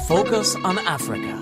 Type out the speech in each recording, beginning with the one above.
Focus on Africa.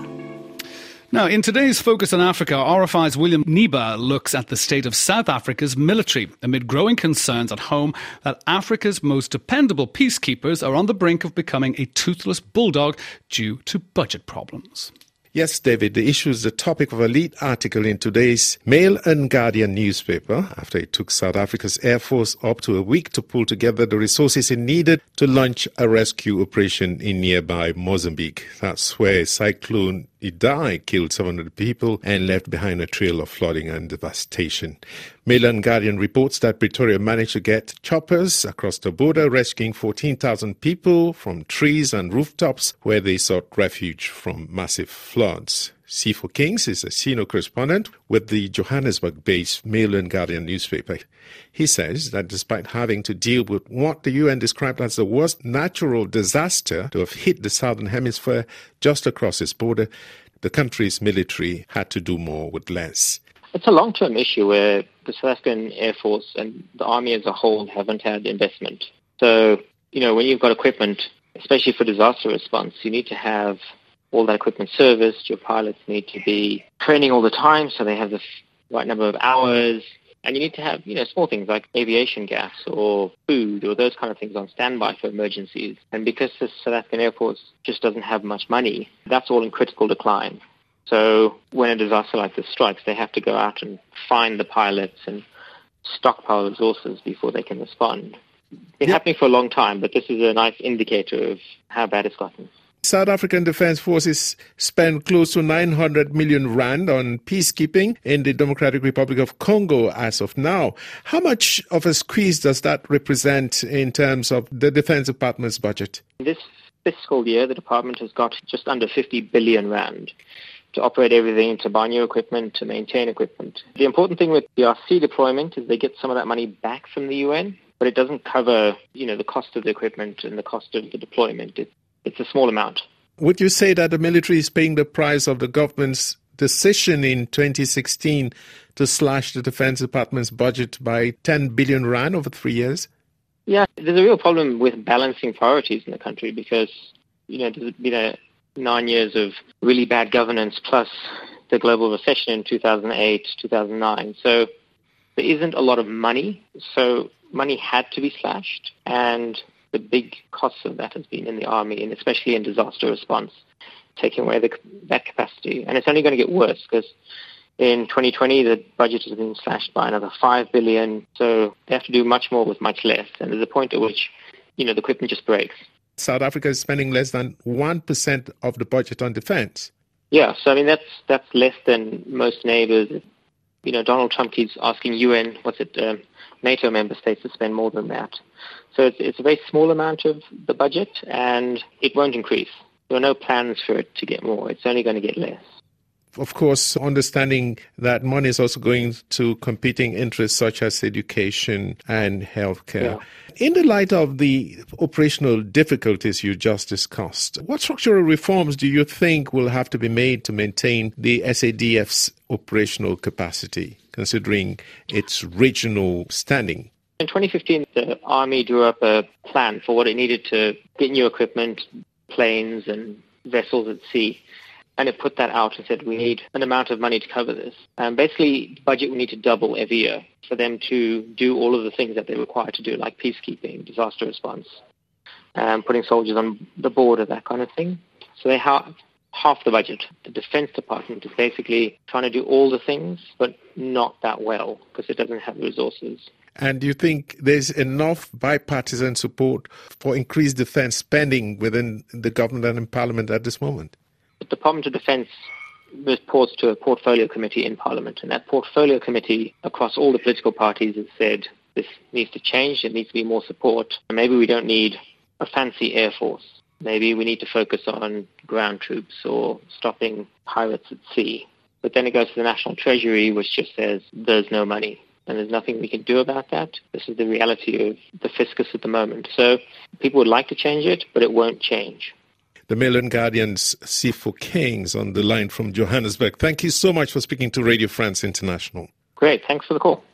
Now, in today's Focus on Africa, RFI's William Niba looks at the state of South Africa's military amid growing concerns at home that Africa's most dependable peacekeepers are on the brink of becoming a toothless bulldog due to budget problems. Yes, David, the issue is the topic of a lead article in today's Mail and Guardian newspaper after it took South Africa's Air Force up to a week to pull together the resources it needed to launch a rescue operation in nearby Mozambique. That's where Cyclone Idai killed 700 people and left behind a trail of flooding and devastation. Mail and Guardian reports that Pretoria managed to get choppers across the border, rescuing 14,000 people from trees and rooftops where they sought refuge from massive floods. Sipho Kings is a senior correspondent with the Johannesburg-based Mail and Guardian newspaper. He says that despite having to deal with what the UN described as the worst natural disaster to have hit the southern hemisphere just across its border, the country's military had to do more with less. It's a long-term issue where the South African Air Force and the Army as a whole haven't had investment. So, when you've got equipment, especially for disaster response, you need to have all that equipment serviced. Your pilots need to be training all the time so they have the right number of hours. And you need to have, small things like aviation gas or food or those kind of things on standby for emergencies. And because the South African Air Force just doesn't have much money, that's all in critical decline. So when a disaster like this strikes, they have to go out and find the pilots and stockpile resources before they can respond. It's been happening for a long time, but this is a nice indicator of how bad it's gotten. South African Defence Forces spent close to 900 million rand on peacekeeping in the Democratic Republic of Congo as of now. How much of a squeeze does that represent in terms of the Defence Department's budget? This fiscal year, the department has got just under 50 billion rand to operate everything, to buy new equipment, to maintain equipment. The important thing with DRC deployment is they get some of that money back from the UN, but it doesn't cover, the cost of the equipment and the cost of the deployment. It's a small amount. Would you say that the military is paying the price of the government's decision in 2016 to slash the Defence Department's budget by 10 billion rand over 3 years? Yeah, there's a real problem with balancing priorities in the country because, there's been 9 years of really bad governance plus the global recession in 2008, 2009. So there isn't a lot of money. So money had to be slashed, and the big costs of that has been in the army, and especially in disaster response, taking away that capacity. And it's only going to get worse because in 2020, the budget has been slashed by another 5 billion. So they have to do much more with much less. And there's a point at which, the equipment just breaks. South Africa is spending less than 1% of the budget on defense. Yeah, so that's less than most neighbors. Donald Trump keeps asking NATO member states to spend more than that. So it's a very small amount of the budget, and it won't increase. There are no plans for it to get more. It's only going to get less. Of course, understanding that money is also going to competing interests such as education and healthcare. Yeah. In the light of the operational difficulties you just discussed, what structural reforms do you think will have to be made to maintain the SADF's operational capacity, considering its regional standing? In 2015, the Army drew up a plan for what it needed to get new equipment, planes and vessels at sea. And it put that out and said, we need an amount of money to cover this. Basically, the budget will need to double every year for them to do all of the things that they're required to do, like peacekeeping, disaster response, putting soldiers on the border, that kind of thing. So they have half the budget. The Defense Department is basically trying to do all the things, but not that well because it doesn't have the resources. And do you think there's enough bipartisan support for increased defense spending within the government and in Parliament at this moment? The Department of Defense reports to a portfolio committee in Parliament, and that portfolio committee across all the political parties has said this needs to change, it needs to be more support. And maybe we don't need a fancy air force. Maybe we need to focus on ground troops or stopping pirates at sea. But then it goes to the National Treasury, which just says there's no money. And there's nothing we can do about that. This is the reality of the fiscus at the moment. So people would like to change it, but it won't change. The Mail and Guardian's Sipho Kings on the line from Johannesburg. Thank you so much for speaking to Radio France International. Great. Thanks for the call.